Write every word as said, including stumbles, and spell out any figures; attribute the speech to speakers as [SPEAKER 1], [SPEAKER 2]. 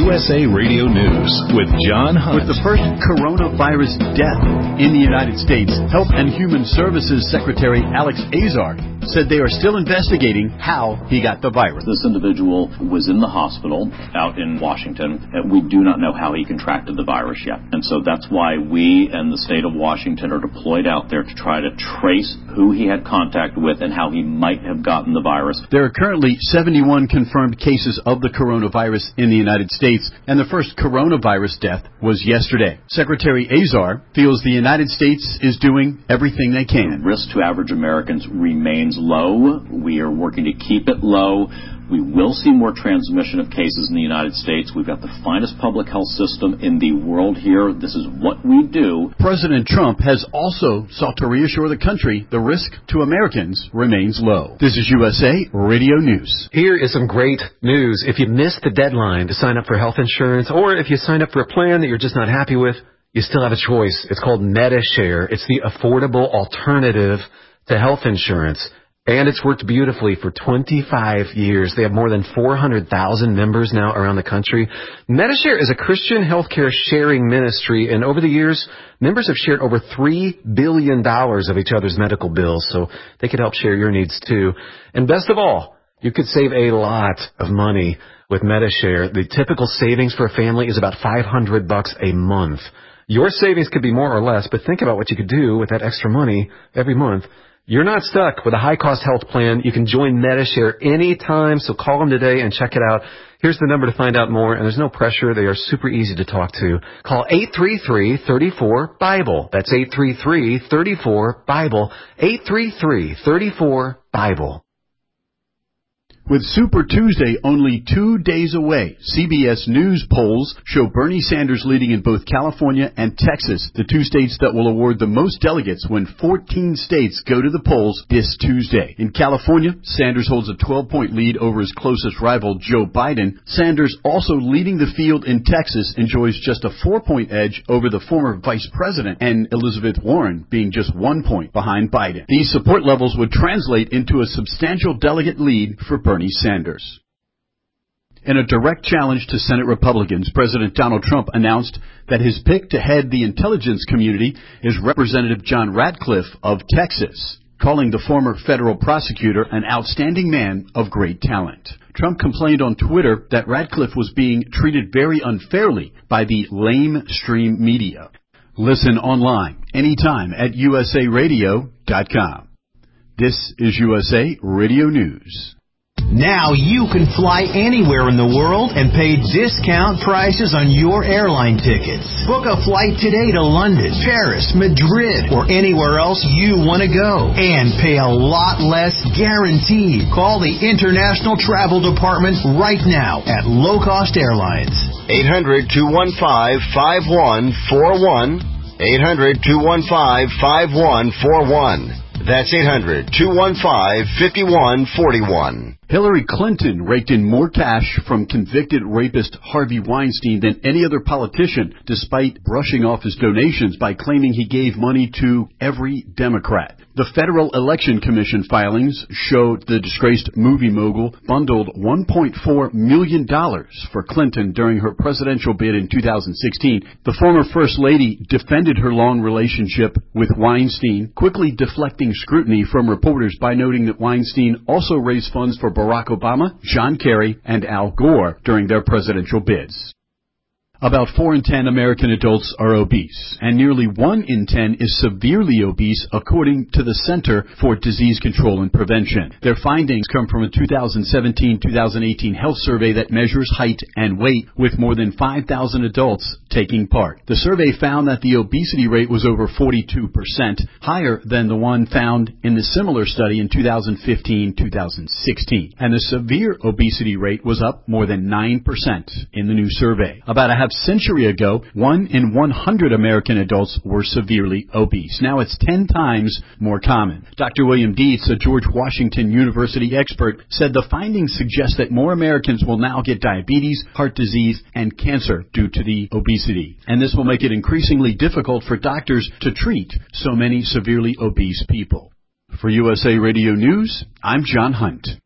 [SPEAKER 1] U S A Radio News with John Hunt.
[SPEAKER 2] With the first coronavirus death in the United States, Health and Human Services Secretary Alex Azar said they are still investigating how he got the virus.
[SPEAKER 3] This individual was in the hospital out in Washington, and we do not know how he contracted the virus yet. And so that's why we and the state of Washington are deployed out there to try to trace who he had contact with and how he might have gotten the virus.
[SPEAKER 2] There are currently seventy-one confirmed cases of the coronavirus in the United States, and the first coronavirus death was yesterday. Secretary Azar feels the United States is doing everything they can.
[SPEAKER 3] The risk to average Americans remains low. We are working to keep it low. We will see more transmission of cases in the United States. We've got the finest public health system in the world here. This is what we do.
[SPEAKER 2] President Trump has also sought to reassure the country the risk to Americans remains low. This is U S A Radio News.
[SPEAKER 4] Here is some great news. If you missed the deadline to sign up for health insurance, or if you signed up for a plan that you're just not happy with, you still have a choice. It's called Medi-Share. It's the affordable alternative to health insurance. And it's worked beautifully for twenty-five years. They have more than four hundred thousand members now around the country. Medi-Share is a Christian healthcare sharing ministry, and over the years, members have shared over three billion dollars of each other's medical bills, so they could help share your needs too. And best of all, you could save a lot of money with Medi-Share. The typical savings for a family is about five hundred bucks a month. Your savings could be more or less, but think about what you could do with that extra money every month. You're not stuck with a high-cost health plan. You can join Medi-Share anytime, so call them today and check it out. Here's the number to find out more, and there's no pressure. They are super easy to talk to. Call eight three three, three four, BIBLE. That's eight three three, three four, BIBLE. eight three three, three four, BIBLE.
[SPEAKER 2] With Super Tuesday only two days away, C B S News polls show Bernie Sanders leading in both California and Texas, the two states that will award the most delegates when fourteen states go to the polls this Tuesday. In California, Sanders holds a twelve-point lead over his closest rival, Joe Biden. Sanders, also leading the field in Texas, enjoys just a four-point edge over the former vice president, and Elizabeth Warren being just one point behind Biden. These support levels would translate into a substantial delegate lead for Bernie Bernie Sanders. In a direct challenge to Senate Republicans, President Donald Trump announced that his pick to head the intelligence community is Representative John Ratcliffe of Texas, calling the former federal prosecutor an outstanding man of great talent. Trump complained on Twitter that Ratcliffe was being treated very unfairly by the lamestream media. Listen online anytime at U S A radio dot com. This is U S A Radio News.
[SPEAKER 5] Now you can fly anywhere in the world and pay discount prices on your airline tickets. Book a flight today to London, Paris, Madrid, or anywhere else you want to go. And pay a lot less guaranteed. Call the International Travel Department right now at Low Cost Airlines.
[SPEAKER 6] eight hundred, two one five, five one four one. eight hundred, two one five, five one four one. That's eight hundred, two one five, five one four one.
[SPEAKER 2] Hillary Clinton raked in more cash from convicted rapist Harvey Weinstein than any other politician, despite brushing off his donations by claiming he gave money to every Democrat. The Federal Election Commission filings showed the disgraced movie mogul bundled one point four million dollars for Clinton during her presidential bid in two thousand sixteen. The former First Lady defended her long relationship with Weinstein, quickly deflecting scrutiny from reporters by noting that Weinstein also raised funds for Barack Obama, John Kerry, and Al Gore during their presidential bids. About four in ten American adults are obese, and nearly one in ten is severely obese, according to the Center for Disease Control and Prevention. Their findings come from a two thousand seventeen two thousand eighteen health survey that measures height and weight with more than five thousand adults taking part. The survey found that the obesity rate was over forty-two percent, higher than the one found in the similar study in two thousand fifteen two thousand sixteen. And the severe obesity rate was up more than nine percent in the new survey. About a half century ago, one in one hundred American adults were severely obese. Now it's ten times more common. Doctor William Dietz, a George Washington University expert, said the findings suggest that more Americans will now get diabetes, heart disease, and cancer due to the obesity. And this will make it increasingly difficult for doctors to treat so many severely obese people. For U S A Radio News, I'm John Hunt.